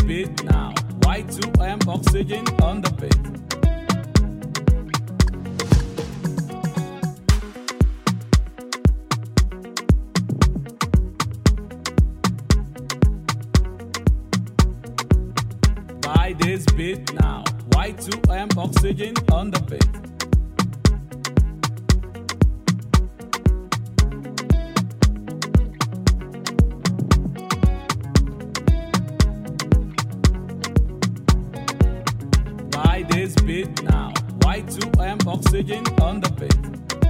beat now. Y2M oxygen on the beat. By this beat now. Y2M oxygen on the beat. By this beat now. Y2M oxygen on the beat.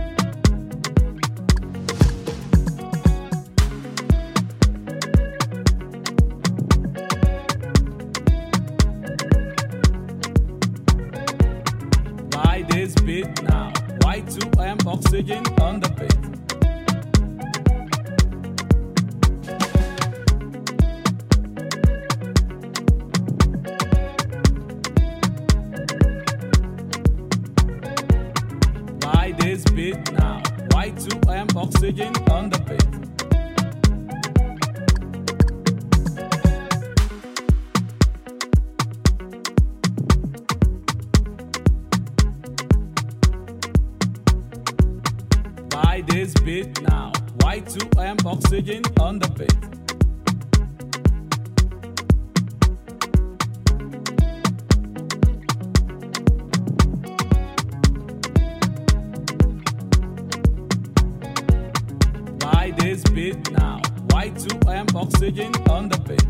By this beat now. Y2M oxygen on the beat. By this beat now. Y2M oxygen on the beat. By this beat now. Y2M oxygen on the beat. By this beat now. Y2M oxygen on the beat.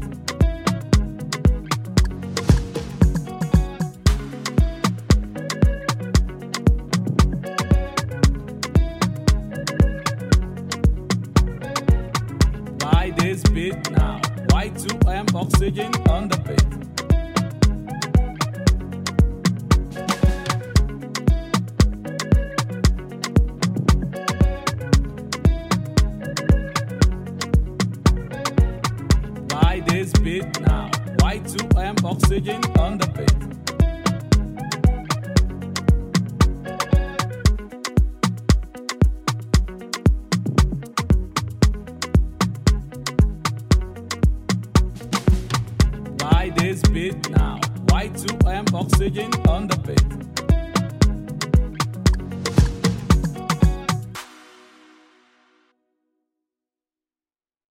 By this beat now. Y2M oxygen on the beat. By this beat now. Y2M oxygen on the beat. By this beat now. Y2M oxygen on the beat.